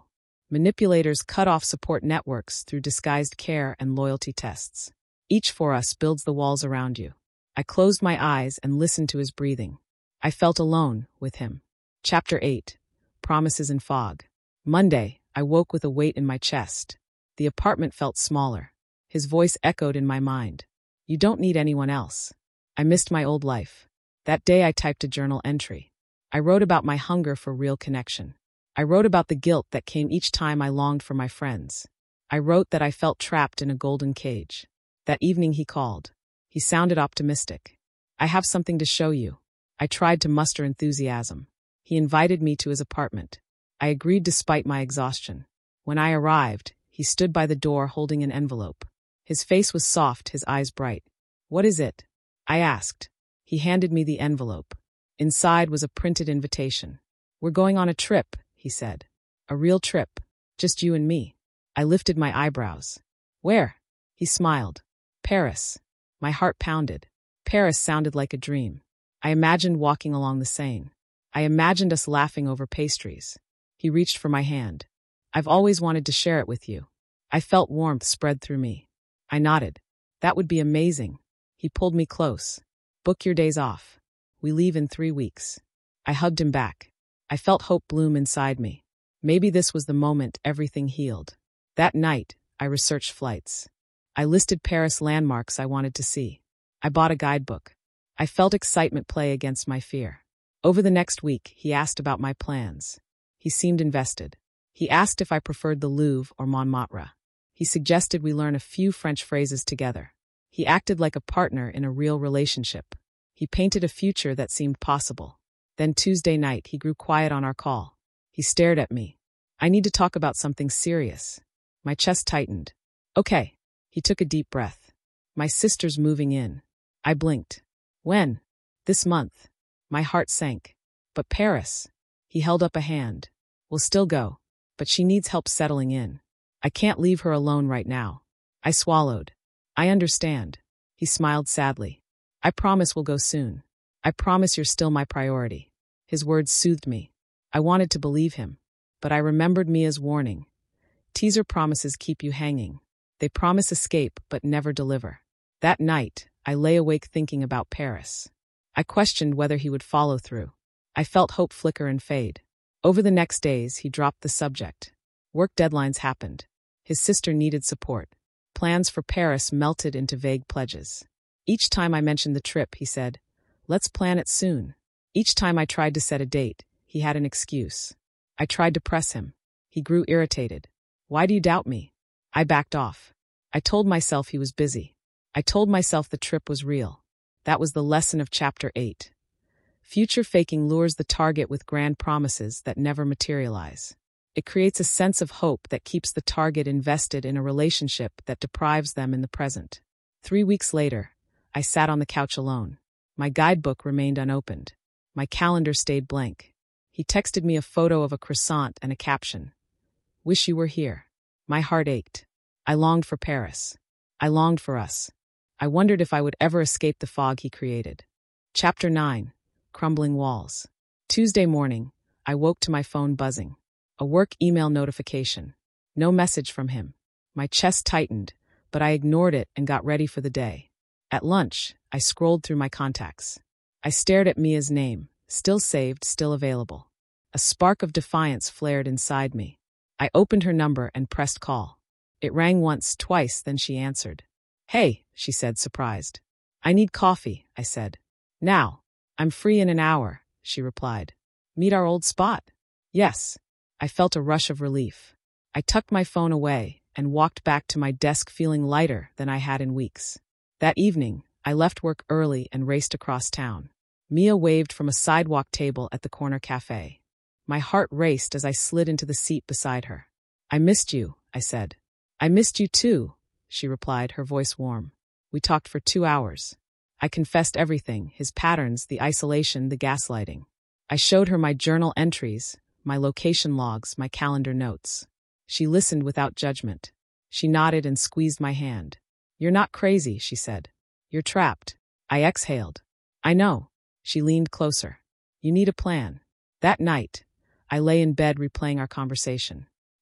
Speaker 1: Manipulators cut off support networks through disguised care and loyalty tests. Each for us builds the walls around you. I closed my eyes and listened to his breathing. I felt alone with him. Chapter eight. Promises in Fog. Monday, I woke with a weight in my chest. The apartment felt smaller. His voice echoed in my mind. You don't need anyone else. I missed my old life. That day I typed a journal entry. I wrote about my hunger for real connection. I wrote about the guilt that came each time I longed for my friends. I wrote that I felt trapped in a golden cage. That evening he called. He sounded optimistic. I have something to show you. I tried to muster enthusiasm. He invited me to his apartment. I agreed despite my exhaustion. When I arrived, he stood by the door holding an envelope. His face was soft, his eyes bright. What is it? I asked. He handed me the envelope. Inside was a printed invitation. We're going on a trip, he said. A real trip. Just you and me. I lifted my eyebrows. Where? He smiled. Paris. My heart pounded. Paris sounded like a dream. I imagined walking along the Seine. I imagined us laughing over pastries. He reached for my hand. I've always wanted to share it with you. I felt warmth spread through me. I nodded. That would be amazing. He pulled me close. Book your days off. We leave in three weeks. I hugged him back. I felt hope bloom inside me. Maybe this was the moment everything healed. That night, I researched flights. I listed Paris landmarks I wanted to see. I bought a guidebook. I felt excitement play against my fear. Over the next week, he asked about my plans. He seemed invested. He asked if I preferred the Louvre or Montmartre. He suggested we learn a few French phrases together. He acted like a partner in a real relationship. He painted a future that seemed possible. Then Tuesday night, he grew quiet on our call. He stared at me. I need to talk about something serious. My chest tightened. Okay. He took a deep breath. My sister's moving in. I blinked. When? This month. My heart sank. But Paris. He held up a hand. We'll still go. But she needs help settling in. I can't leave her alone right now. I swallowed. I understand. He smiled sadly. I promise we'll go soon. I promise you're still my priority. His words soothed me. I wanted to believe him. But I remembered Mia's warning. Teaser promises keep you hanging. They promise escape but never deliver. That night, I lay awake thinking about Paris. I questioned whether he would follow through. I felt hope flicker and fade. Over the next days, he dropped the subject. Work deadlines happened. His sister needed support. Plans for Paris melted into vague pledges. Each time I mentioned the trip, he said, let's plan it soon. Each time I tried to set a date, he had an excuse. I tried to press him. He grew irritated. Why do you doubt me? I backed off. I told myself he was busy. I told myself the trip was real. That was the lesson of chapter eight. Future faking lures the target with grand promises that never materialize. It creates a sense of hope that keeps the target invested in a relationship that deprives them in the present. Three weeks later, I sat on the couch alone. My guidebook remained unopened. My calendar stayed blank. He texted me a photo of a croissant and a caption. Wish you were here. My heart ached. I longed for Paris. I longed for us. I wondered if I would ever escape the fog he created. Chapter nine. Crumbling Walls. Tuesday morning, I woke to my phone buzzing. A work email notification. No message from him. My chest tightened, but I ignored it and got ready for the day. At lunch, I scrolled through my contacts. I stared at Mia's name, still saved, still available. A spark of defiance flared inside me. I opened her number and pressed call. It rang once, twice, then she answered. Hey, she said, surprised. I need coffee, I said. Now. I'm free in an hour, she replied. Meet our old spot? Yes. I felt a rush of relief. I tucked my phone away and walked back to my desk feeling lighter than I had in weeks. That evening, I left work early and raced across town. Mia waved from a sidewalk table at the corner cafe. My heart raced as I slid into the seat beside her. I missed you, I said. I missed you too, she replied, her voice warm. We talked for two hours. I confessed everything, his patterns, the isolation, the gaslighting. I showed her my journal entries, my location logs, my calendar notes. She listened without judgment. She nodded and squeezed my hand. You're not crazy, she said. You're trapped. I exhaled. I know. She leaned closer. You need a plan. That night, I lay in bed replaying our conversation.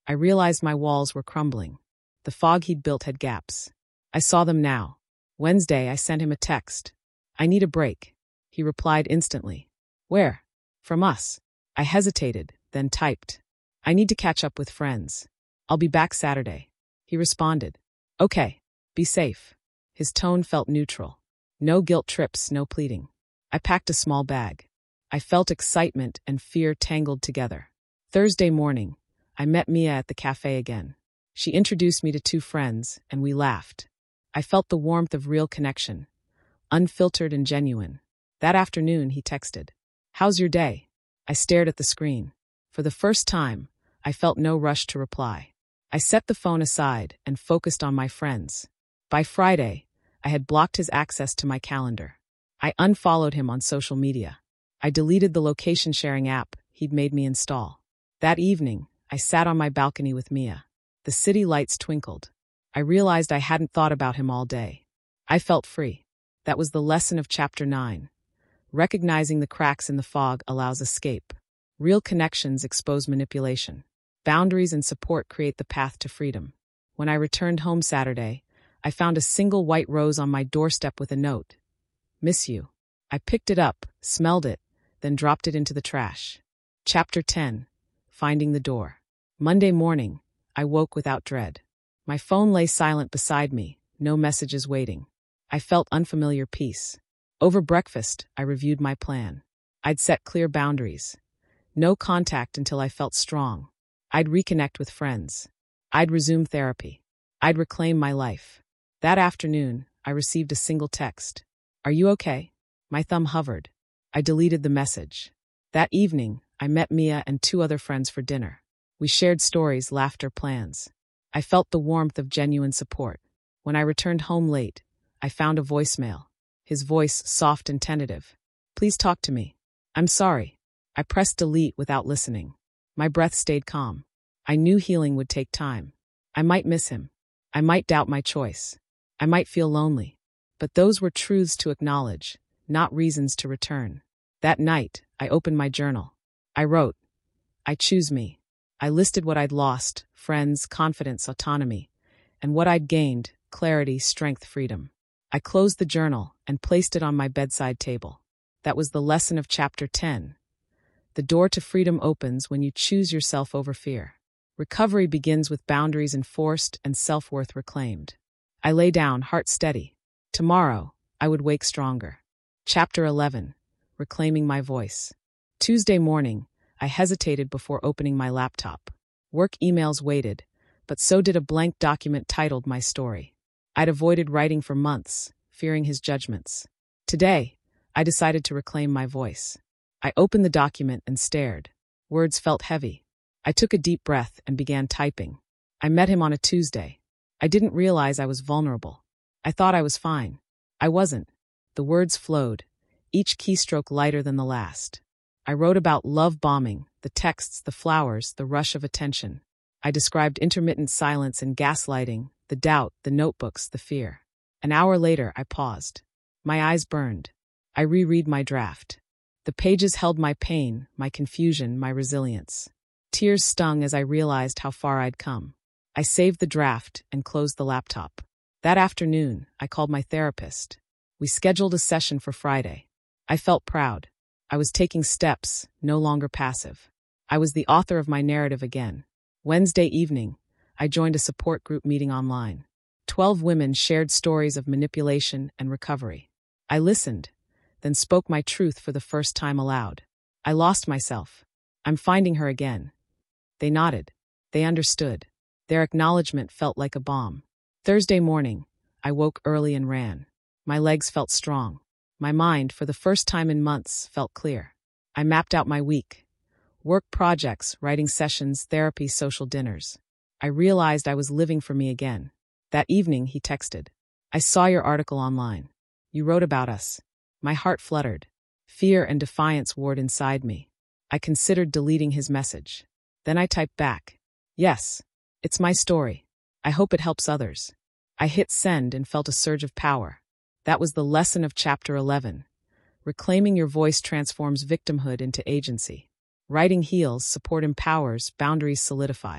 Speaker 1: I realized my walls were crumbling. The fog he'd built had gaps. I saw them now. Wednesday, I sent him a text. I need a break. He replied instantly. Where? From us. I hesitated, then typed. I need to catch up with friends. I'll be back Saturday. He responded. Okay. Be safe. His tone felt neutral. No guilt trips, no pleading. I packed a small bag. I felt excitement and fear tangled together. Thursday morning, I met Mia at the cafe again. She introduced me to two friends, and we laughed. I felt the warmth of real connection, unfiltered and genuine. That afternoon, he texted. How's your day? I stared at the screen. For the first time, I felt no rush to reply. I set the phone aside and focused on my friends. By Friday, I had blocked his access to my calendar. I unfollowed him on social media. I deleted the location-sharing app he'd made me install. That evening, I sat on my balcony with Mia. The city lights twinkled. I realized I hadn't thought about him all day. I felt free. That was the lesson of Chapter nine. Recognizing the cracks in the fog allows escape. Real connections expose manipulation. Boundaries and support create the path to freedom. When I returned home Saturday, I found a single white rose on my doorstep with a note. Miss you. I picked it up, smelled it, then dropped it into the trash. Chapter ten. Finding the door. Monday morning, I woke without dread. My phone lay silent beside me, no messages waiting. I felt unfamiliar peace. Over breakfast, I reviewed my plan. I'd set clear boundaries. No contact until I felt strong. I'd reconnect with friends. I'd resume therapy. I'd reclaim my life. That afternoon, I received a single text. Are you okay? My thumb hovered. I deleted the message. That evening, I met Mia and two other friends for dinner. We shared stories, laughter, plans. I felt the warmth of genuine support. When I returned home late, I found a voicemail. His voice soft and tentative. Please talk to me. I'm sorry. I pressed delete without listening. My breath stayed calm. I knew healing would take time. I might miss him. I might doubt my choice. I might feel lonely. But those were truths to acknowledge, not reasons to return. That night, I opened my journal. I wrote, I choose me. I listed what I'd lost, friends, confidence, autonomy, and what I'd gained, clarity, strength, freedom. I closed the journal and placed it on my bedside table. That was the lesson of Chapter ten. The door to freedom opens when you choose yourself over fear. Recovery begins with boundaries enforced and self-worth reclaimed. I lay down, heart steady. Tomorrow, I would wake stronger. Chapter eleven. Reclaiming my voice. Tuesday morning, I hesitated before opening my laptop. Work emails waited, but so did a blank document titled My Story. I'd avoided writing for months, fearing his judgments. Today, I decided to reclaim my voice. I opened the document and stared. Words felt heavy. I took a deep breath and began typing. I met him on a Tuesday. I didn't realize I was vulnerable. I thought I was fine. I wasn't. The words flowed, each keystroke lighter than the last. I wrote about love bombing, the texts, the flowers, the rush of attention. I described intermittent silence and gaslighting, the doubt, the notebooks, the fear. An hour later, I paused. My eyes burned. I reread my draft. The pages held my pain, my confusion, my resilience. Tears stung as I realized how far I'd come. I saved the draft and closed the laptop. That afternoon, I called my therapist. We scheduled a session for Friday. I felt proud. I was taking steps, no longer passive. I was the author of my narrative again. Wednesday evening, I joined a support group meeting online. Twelve women shared stories of manipulation and recovery. I listened, then spoke my truth for the first time aloud. I lost myself. I'm finding her again. They nodded. They understood. Their acknowledgement felt like a balm. Thursday morning, I woke early and ran. My legs felt strong. My mind, for the first time in months, felt clear. I mapped out my week. Work projects, writing sessions, therapy, social dinners. I realized I was living for me again. That evening, he texted. I saw your article online. You wrote about us. My heart fluttered. Fear and defiance warred inside me. I considered deleting his message. Then I typed back. Yes, it's my story. I hope it helps others. I hit send and felt a surge of power. That was the lesson of Chapter eleven. Reclaiming your voice transforms victimhood into agency. Writing heals, support empowers, boundaries solidify.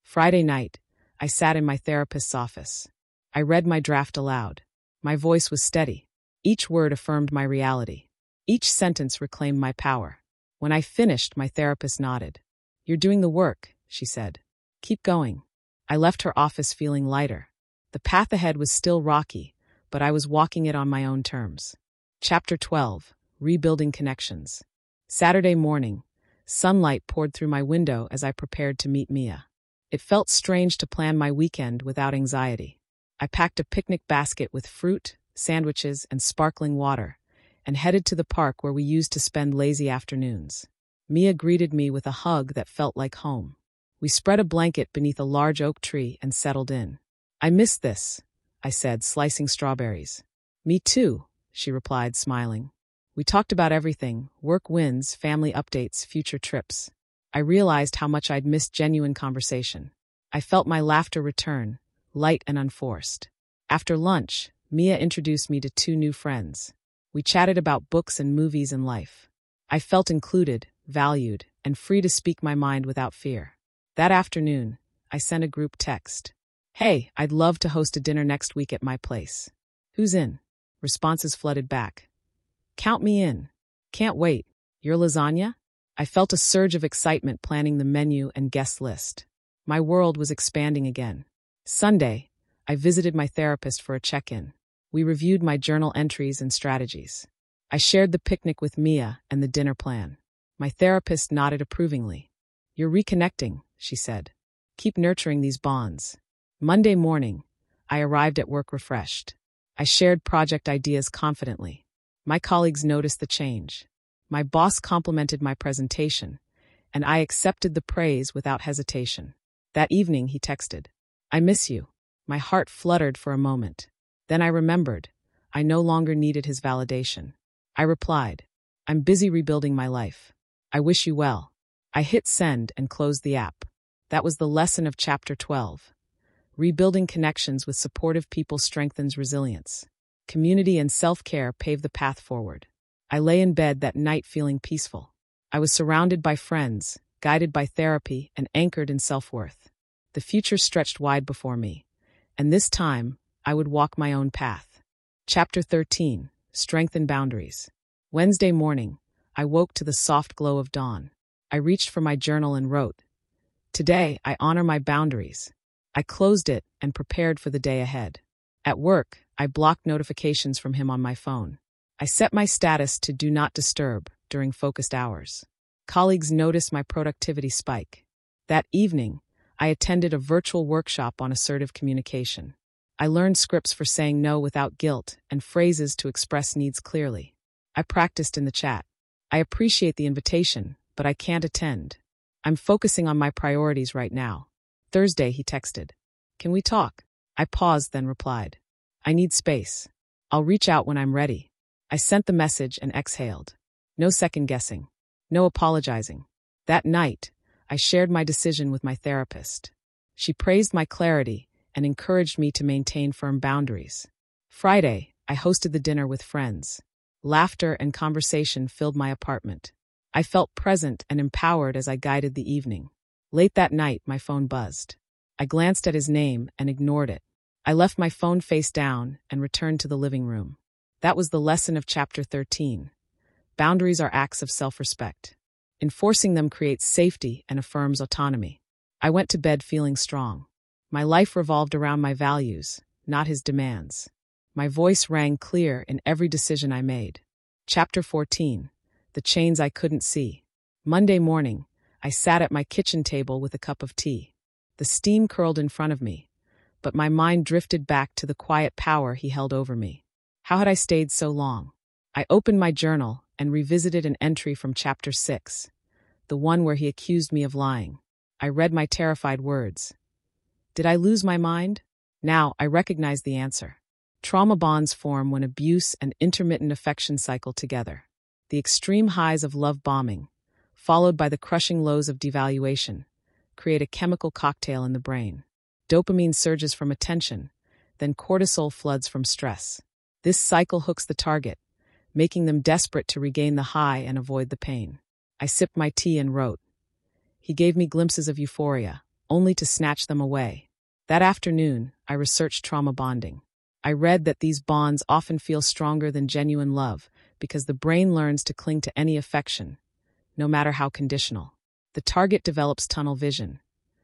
Speaker 1: Friday night, I sat in my therapist's office. I read my draft aloud. My voice was steady. Each word affirmed my reality. Each sentence reclaimed my power. When I finished, my therapist nodded. "You're doing the work," she said. "Keep going." I left her office feeling lighter. The path ahead was still rocky, but I was walking it on my own terms. Chapter twelve. Rebuilding Connections. Saturday morning, sunlight poured through my window as I prepared to meet Mia. It felt strange to plan my weekend without anxiety. I packed a picnic basket with fruit, sandwiches, and sparkling water, and headed to the park where we used to spend lazy afternoons. Mia greeted me with a hug that felt like home. We spread a blanket beneath a large oak tree and settled in. "I miss this," I said, slicing strawberries. "Me too," she replied, smiling. We talked about everything: work wins, family updates, future trips. I realized how much I'd missed genuine conversation. I felt my laughter return, light and unforced. After lunch, Mia introduced me to two new friends. We chatted about books and movies and life. I felt included, valued, and free to speak my mind without fear. That afternoon, I sent a group text. "Hey, I'd love to host a dinner next week at my place. Who's in?" Responses flooded back. "Count me in. Can't wait. Your lasagna?" I felt a surge of excitement planning the menu and guest list. My world was expanding again. Sunday, I visited my therapist for a check-in. We reviewed my journal entries and strategies. I shared the picnic with Mia and the dinner plan. My therapist nodded approvingly. "You're reconnecting," she said. "Keep nurturing these bonds." Monday morning, I arrived at work refreshed. I shared project ideas confidently. My colleagues noticed the change. My boss complimented my presentation, and I accepted the praise without hesitation. That evening, he texted, "I miss you." My heart fluttered for a moment. Then I remembered. I no longer needed his validation. I replied, "I'm busy rebuilding my life. I wish you well." I hit send and closed the app. That was the lesson of Chapter twelve. Rebuilding connections with supportive people strengthens resilience. Community and self-care pave the path forward. I lay in bed that night feeling peaceful. I was surrounded by friends, guided by therapy, and anchored in self-worth. The future stretched wide before me, and this time, I would walk my own path. Chapter thirteen. Strengthen Boundaries. Wednesday morning, I woke to the soft glow of dawn. I reached for my journal and wrote, "Today, I honor my boundaries." I closed it and prepared for the day ahead. At work, I blocked notifications from him on my phone. I set my status to Do Not Disturb during focused hours. Colleagues noticed my productivity spike. That evening, I attended a virtual workshop on assertive communication. I learned scripts for saying no without guilt and phrases to express needs clearly. I practiced in the chat. "I appreciate the invitation, but I can't attend. I'm focusing on my priorities right now." Thursday, he texted, "Can we talk?" I paused, then replied, "I need space. I'll reach out when I'm ready." I sent the message and exhaled. No second guessing. No apologizing. That night, I shared my decision with my therapist. She praised my clarity and encouraged me to maintain firm boundaries. Friday, I hosted the dinner with friends. Laughter and conversation filled my apartment. I felt present and empowered as I guided the evening. Late that night, my phone buzzed. I glanced at his name and ignored it. I left my phone face down and returned to the living room. That was the lesson of Chapter thirteen. Boundaries are acts of self-respect. Enforcing them creates safety and affirms autonomy. I went to bed feeling strong. My life revolved around my values, not his demands. My voice rang clear in every decision I made. Chapter fourteen. The Chains I Couldn't See. Monday morning, I sat at my kitchen table with a cup of tea. The steam curled in front of me, but my mind drifted back to the quiet power he held over me. How had I stayed so long? I opened my journal and revisited an entry from Chapter six, the one where he accused me of lying. I read my terrified words. Did I lose my mind? Now I recognize the answer. Trauma bonds form when abuse and intermittent affection cycle together. The extreme highs of love bombing, followed by the crushing lows of devaluation, create a chemical cocktail in the brain. Dopamine surges from attention, then cortisol floods from stress. This cycle hooks the target, making them desperate to regain the high and avoid the pain. I sipped my tea and wrote. He gave me glimpses of euphoria, only to snatch them away. That afternoon, I researched trauma bonding. I read that these bonds often feel stronger than genuine love because the brain learns to cling to any affection, no matter how conditional. The target develops tunnel vision.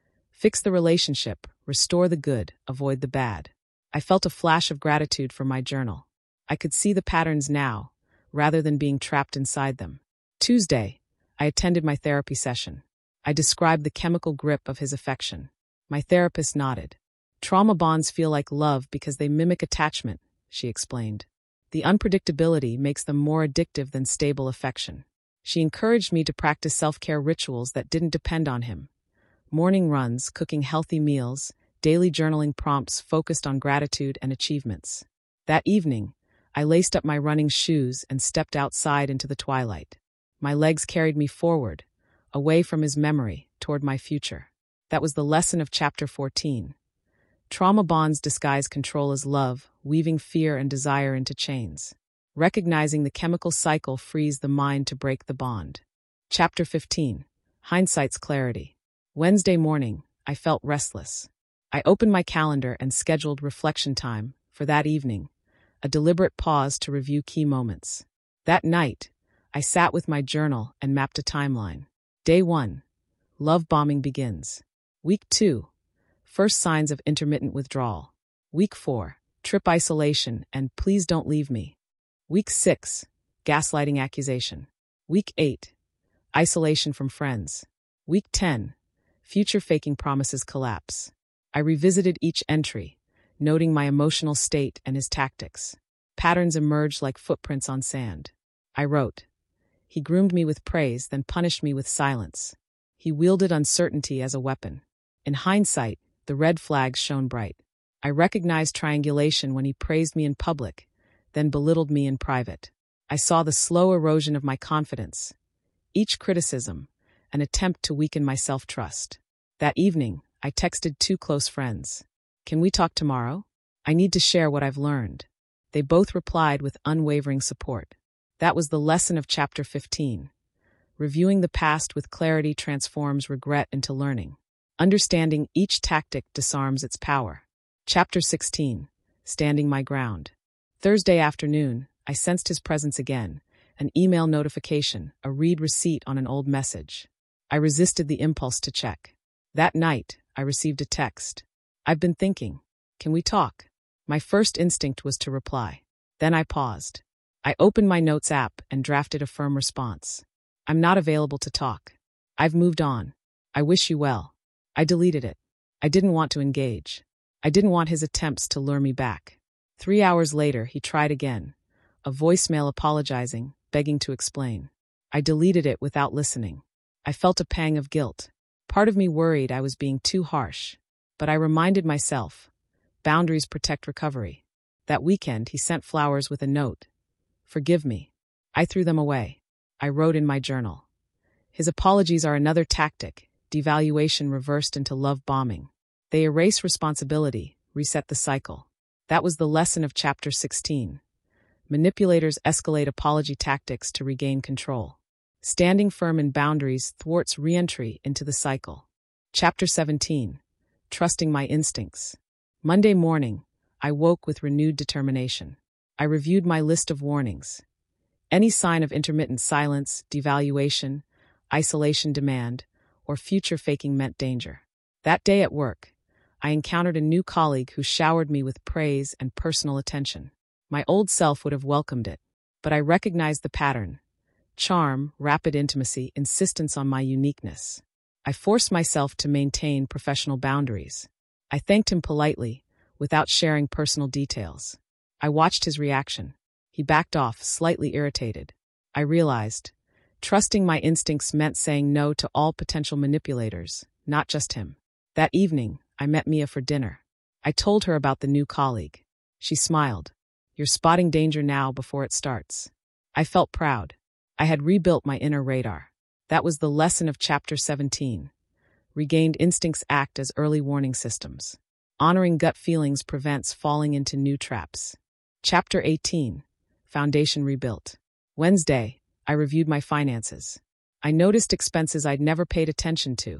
Speaker 1: Fix the relationship, restore the good, avoid the bad. I felt a flash of gratitude for my journal. I could see the patterns now, rather than being trapped inside them. Tuesday, I attended my therapy session. I described the chemical grip of his affection. My therapist nodded. Trauma bonds feel like love because they mimic attachment, she explained. The unpredictability makes them more addictive than stable affection. She encouraged me to practice self-care rituals that didn't depend on him. Morning runs, cooking healthy meals, daily journaling prompts focused on gratitude and achievements. That evening, I laced up my running shoes and stepped outside into the twilight. My legs carried me forward, away from his memory, toward my future. That was the lesson of chapter fourteen. Trauma bonds disguise control as love, weaving fear and desire into chains. Recognizing the chemical cycle frees the mind to break the bond. Chapter fifteen. Hindsight's clarity. Wednesday morning, I felt restless. I opened my calendar and scheduled reflection time for that evening, a deliberate pause to review key moments. That night, I sat with my journal and mapped a timeline. Day one. Love bombing begins. Week two. First signs of intermittent withdrawal. Week four. Trip isolation and please don't leave me. Week six. Gaslighting accusation. Week eight. Isolation from friends. Week ten. Future faking promises collapse. I revisited each entry, noting my emotional state and his tactics. Patterns emerged like footprints on sand. I wrote, he groomed me with praise, then punished me with silence. He wielded uncertainty as a weapon. In hindsight, the red flags shone bright. I recognized triangulation when he praised me in public, then belittled me in private. I saw the slow erosion of my confidence. Each criticism, an attempt to weaken my self-trust. That evening, I texted two close friends. Can we talk tomorrow? I need to share what I've learned. They both replied with unwavering support. That was the lesson of chapter fifteen. Reviewing the past with clarity transforms regret into learning. Understanding each tactic disarms its power. Chapter sixteen. Standing my ground. Thursday afternoon, I sensed his presence again, an email notification, a read receipt on an old message. I resisted the impulse to check. That night, I received a text. I've been thinking. Can we talk? My first instinct was to reply. Then I paused. I opened my notes app and drafted a firm response. I'm not available to talk. I've moved on. I wish you well. I deleted it. I didn't want to engage. I didn't want his attempts to lure me back. Three hours later, he tried again. A voicemail apologizing, begging to explain. I deleted it without listening. I felt a pang of guilt. Part of me worried I was being too harsh. But I reminded myself, boundaries protect recovery. That weekend, he sent flowers with a note. Forgive me. I threw them away. I wrote in my journal. His apologies are another tactic, devaluation reversed into love bombing. They erase responsibility, reset the cycle. That was the lesson of chapter sixteen. Manipulators escalate apology tactics to regain control. Standing firm in boundaries thwarts re-entry into the cycle. Chapter seventeen. Trusting my instincts. Monday morning, I woke with renewed determination. I reviewed my list of warnings. Any sign of intermittent silence, devaluation, isolation demand, or future faking meant danger. That day at work, I encountered a new colleague who showered me with praise and personal attention. My old self would have welcomed it, but I recognized the pattern. Charm, rapid intimacy, insistence on my uniqueness. I forced myself to maintain professional boundaries. I thanked him politely, without sharing personal details. I watched his reaction. He backed off, slightly irritated. I realized, trusting my instincts meant saying no to all potential manipulators, not just him. That evening, I met Mia for dinner. I told her about the new colleague. She smiled. You're spotting danger now before it starts. I felt proud. I had rebuilt my inner radar. That was the lesson of chapter seventeen. Regained instincts act as early warning systems. Honoring gut feelings prevents falling into new traps. Chapter eighteen. Foundation rebuilt. Wednesday, I reviewed my finances. I noticed expenses I'd never paid attention to.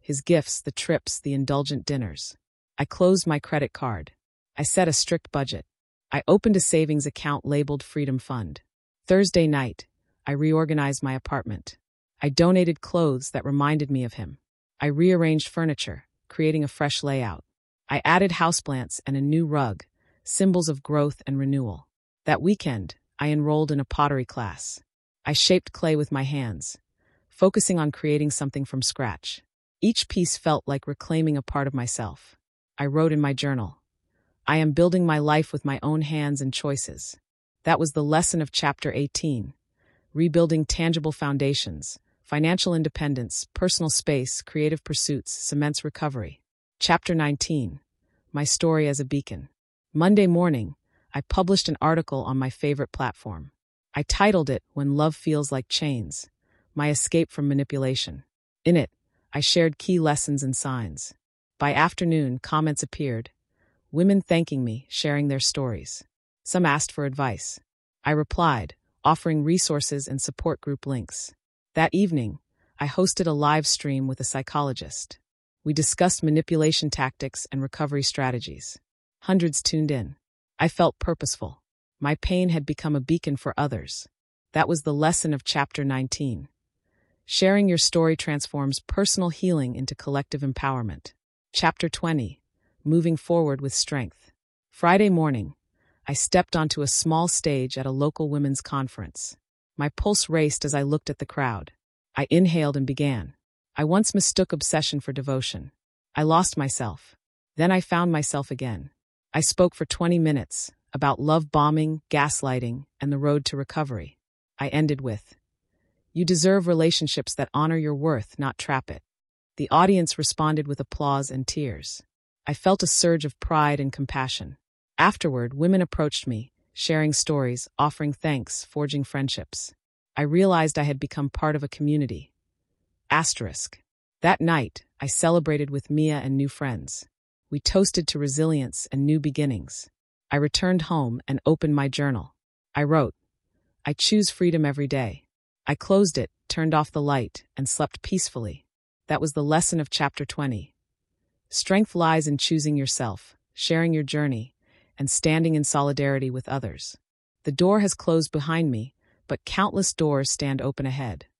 Speaker 1: His gifts, the trips, the indulgent dinners. I closed my credit card. I set a strict budget. I opened a savings account labeled Freedom Fund. Thursday night, I reorganized my apartment. I donated clothes that reminded me of him. I rearranged furniture, creating a fresh layout. I added houseplants and a new rug, symbols of growth and renewal. That weekend, I enrolled in a pottery class. I shaped clay with my hands, focusing on creating something from scratch. Each piece felt like reclaiming a part of myself. I wrote in my journal, I am building my life with my own hands and choices. That was the lesson of Chapter eighteen. Rebuilding tangible foundations, financial independence, personal space, creative pursuits, cements recovery. Chapter nineteen. My story as a beacon. Monday morning, I published an article on my favorite platform. I titled it, When Love Feels Like Chains, My Escape from Manipulation. In it, I shared key lessons and signs. By afternoon, comments appeared. Women thanking me, sharing their stories. Some asked for advice. I replied, offering resources and support group links. That evening, I hosted a live stream with a psychologist. We discussed manipulation tactics and recovery strategies. Hundreds tuned in. I felt purposeful. My pain had become a beacon for others. That was the lesson of Chapter nineteen. Sharing your story transforms personal healing into collective empowerment. Chapter twenty. Moving forward with strength. Friday morning, I stepped onto a small stage at a local women's conference. My pulse raced as I looked at the crowd. I inhaled and began. I once mistook obsession for devotion. I lost myself. Then I found myself again. I spoke for twenty minutes about love bombing, gaslighting, and the road to recovery. I ended with, You deserve relationships that honor your worth, not trap it. The audience responded with applause and tears. I felt a surge of pride and compassion. Afterward, women approached me, sharing stories, offering thanks, forging friendships. I realized I had become part of a community. Asterisk. That night, I celebrated with Mia and new friends. We toasted to resilience and new beginnings. I returned home and opened my journal. I wrote, I choose freedom every day. I closed it, turned off the light, and slept peacefully. That was the lesson of Chapter twenty. Strength lies in choosing yourself, sharing your journey, and standing in solidarity with others. The door has closed behind me, but countless doors stand open ahead.